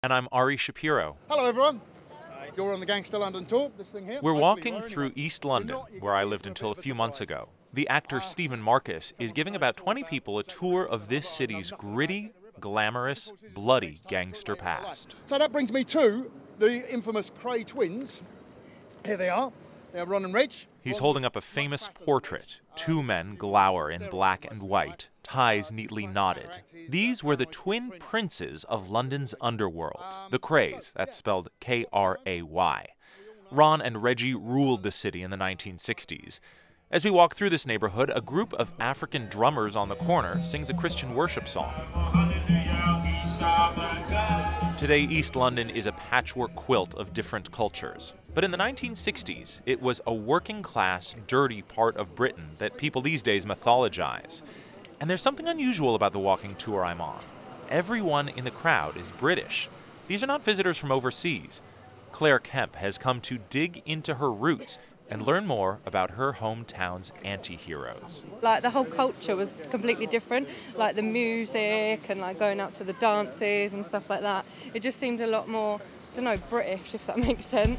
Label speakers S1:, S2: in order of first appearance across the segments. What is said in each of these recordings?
S1: And I'm Ari Shapiro.
S2: Hello, everyone. You're on the Gangster London tour, this thing here.
S1: We're walking through East London, where I lived until a few months ago. The actor Stephen Marcus is giving about 20 people a tour of this city's gritty, glamorous, bloody gangster past.
S2: So that brings me to the infamous Kray twins. Here they are. They're Ron and Reg.
S1: He's holding up a famous portrait. Two men glower in black and white, ties neatly knotted. These were the twin princes of London's underworld, the Krays, that's spelled K-R-A-Y. Ron and Reggie ruled the city in the 1960s. As we walk through this neighborhood, a group of African drummers on the corner sings a Christian worship song. Today, East London is a patchwork quilt of different cultures. But in the 1960s, it was a working-class, dirty part of Britain that people these days mythologize. And there's something unusual about the walking tour I'm on. Everyone in the crowd is British. These are not visitors from overseas. Claire Kemp has come to dig into her roots and learn more about her hometown's anti-heroes.
S3: Like, the whole culture was completely different, like the music and like going out to the dances and stuff like that. It just seemed a lot more, I don't know, British, if that makes sense.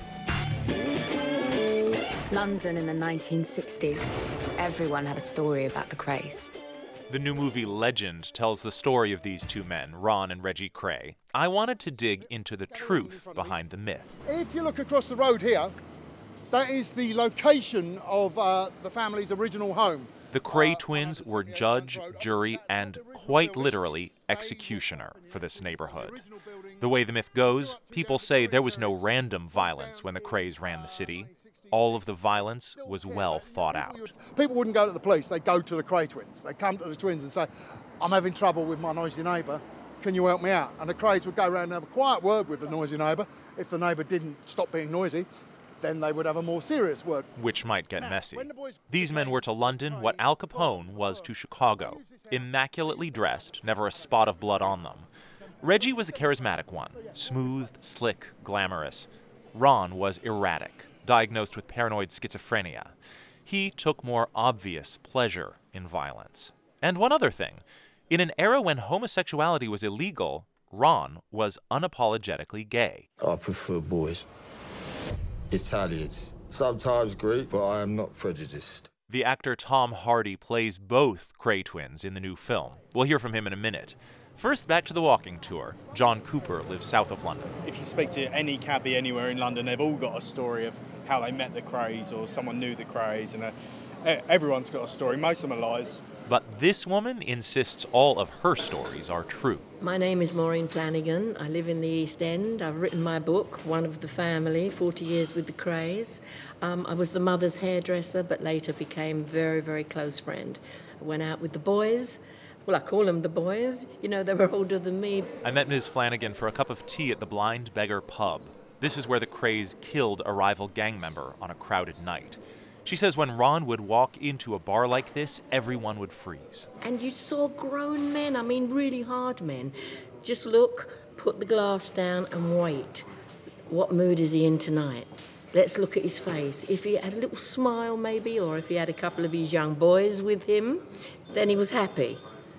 S4: London in the 1960s. Everyone had a story about the Krays.
S1: The new movie Legend tells the story of these two men, Ron and Reggie Kray. I wanted to dig into the truth behind the myth.
S2: If you look across the road here, that is the location of the family's original home.
S1: The Kray twins were judge, jury, and quite literally executioner for this neighborhood. The way the myth goes, people say there was no random violence when the Krays ran the city. All of the violence was well thought out.
S2: People wouldn't go to the police, they'd go to the Kray twins. They'd come to the twins and say, I'm having trouble with my noisy neighbour, can you help me out? And the Krays would go around and have a quiet word with the noisy neighbour. If the neighbour didn't stop being noisy, then they would have a more serious word.
S1: Which might get messy. These men were to London what Al Capone was to Chicago. Immaculately dressed, never a spot of blood on them. Reggie was the charismatic one, smooth, slick, glamorous. Ron was erratic, diagnosed with paranoid schizophrenia. He took more obvious pleasure in violence. And one other thing, in an era when homosexuality was illegal, Ron was unapologetically gay.
S5: I prefer boys. Italians, sometimes Greek, but I am not prejudiced.
S1: The actor Tom Hardy plays both Kray twins in the new film. We'll hear from him in a minute. First, back to the walking tour. John Cooper lives south of London.
S6: If you speak to any cabbie anywhere in London, they've all got a story of how they met the Krays or someone knew the Krays, and everyone's got a story. Most of them are lies.
S1: But this woman insists all of her stories are true.
S7: My name is Maureen Flanagan. I live in the East End. I've written my book, One of the Family, 40 Years with the Krays. I was the mother's hairdresser, but later became very, very close friend. I went out with the boys. Well, I call them the boys. You know, they were older than me.
S1: I met Ms. Flanagan for a cup of tea at the Blind Beggar pub. This is where the Krays killed a rival gang member on a crowded night. She says when Ron would walk into a bar like this, everyone would freeze.
S7: And you saw grown men, I mean really hard men, just look, put the glass down and wait. What mood is he in tonight? Let's look at his face. If he had a little smile maybe, or if he had a couple of his young boys with him, then he was happy.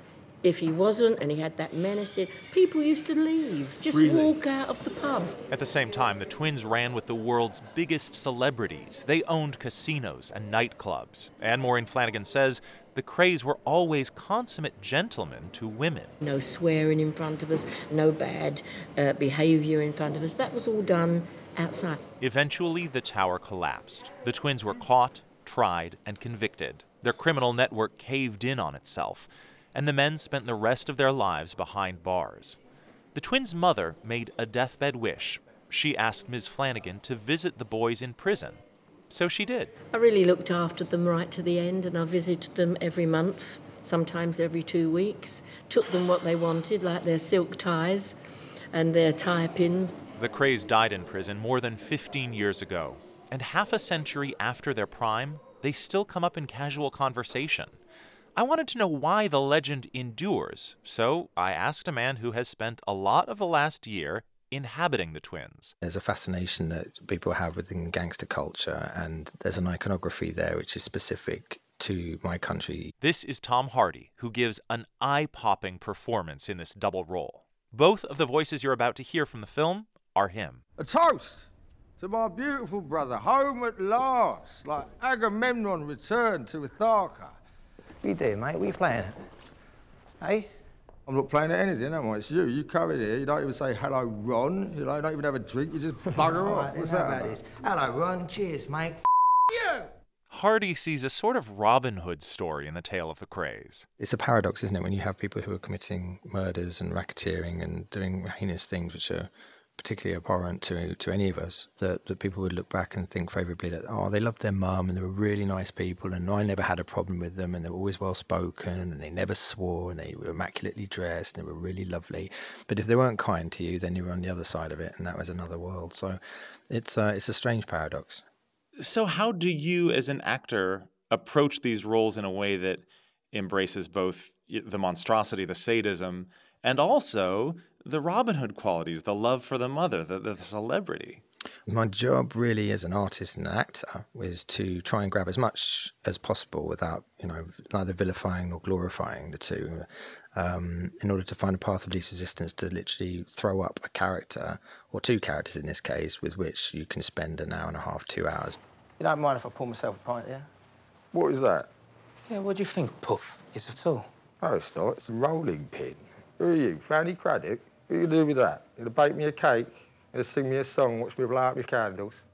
S7: If he wasn't and he had that menacing, people used to leave, just walk out of the pub.
S1: At the same time, the twins ran with the world's biggest celebrities. They owned casinos and nightclubs. And Maureen Flanagan says the Krays were always consummate gentlemen to women.
S7: No swearing in front of us, no bad behaviour in front of us. That was all done outside.
S1: Eventually, the tower collapsed. The twins were caught, tried, and convicted. Their criminal network caved in on itself, and the men spent the rest of their lives behind bars. The twins' mother made a deathbed wish. She asked Ms. Flanagan to visit the boys in prison. So she did.
S7: I really looked after them right to the end, and I visited them every month, sometimes every 2 weeks. Took them what they wanted, like their silk ties and their tie pins.
S1: The Krays died in prison more than 15 years ago. And half a century after their prime, they still come up in casual conversation. I wanted to know why the legend endures, so I asked a man who has spent a lot of the last year inhabiting the twins.
S8: There's a fascination that people have within gangster culture, and there's an iconography there which is specific to my country.
S1: This is Tom Hardy, who gives an eye-popping performance in this double role. Both of the voices you're about to hear from the film are him.
S5: A toast to my beautiful brother, home at last, like Agamemnon returned to Ithaca.
S8: What you doing, mate? What are you playing at? Hey?
S5: I'm not playing at anything, am I? It's you. You come in here, you don't even say hello, Ron. You don't even have a drink, you just bugger off. What's that about?
S8: Hello, Ron. Cheers, mate. You!
S1: Hardy sees a sort of Robin Hood story in the tale of the Krays.
S8: It's a paradox, isn't it, when you have people who are committing murders and racketeering and doing heinous things which are particularly abhorrent to any of us, that people would look back and think favourably that, oh, they loved their mum and they were really nice people and I never had a problem with them and they were always well-spoken and they never swore and they were immaculately dressed and they were really lovely. But if they weren't kind to you, then you were on the other side of it and that was another world. So it's a strange paradox.
S1: So how do you, as an actor, approach these roles in a way that embraces both the monstrosity, the sadism, and also the Robin Hood qualities, the love for the mother, the celebrity?
S8: My job really as an artist and an actor is to try and grab as much as possible without, neither vilifying nor glorifying the two, in order to find a path of least resistance to literally throw up a character, or two characters in this case, with which you can spend an hour and a half, 2 hours. You don't mind if I pour myself a pint, yeah?
S5: What is that?
S8: Yeah, what do you think, Puff, is at all?
S5: No, it's not. It's a rolling pin. Who are you, Fanny Craddock? What are you going to do with that? You going to bake me a cake? You going to sing me a song, watch me blow out my candles?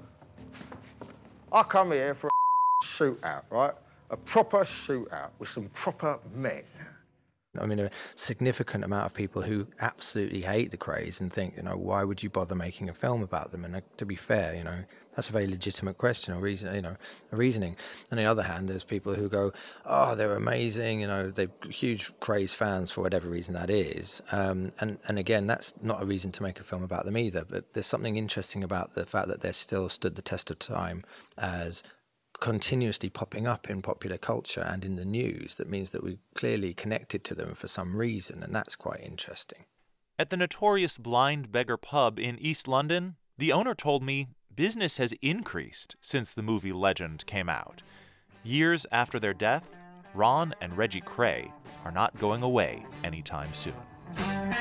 S5: I come here for a shootout, right? A proper shootout with some proper men.
S8: I mean, a significant amount of people who absolutely hate the Krays and think, why would you bother making a film about them? And to be fair, that's a very legitimate question or reason, a reasoning. On the other hand, there's people who go, oh, they're amazing, they're huge Krays fans for whatever reason that is. And again, that's not a reason to make a film about them either. But there's something interesting about the fact that they're still stood the test of time as continuously popping up in popular culture and in the news. That means that we're clearly connected to them for some reason, and that's quite interesting.
S1: At the notorious Blind Beggar pub in East London, the owner told me business has increased since the movie Legend came out. Years after their death, Ron and Reggie Kray are not going away anytime soon.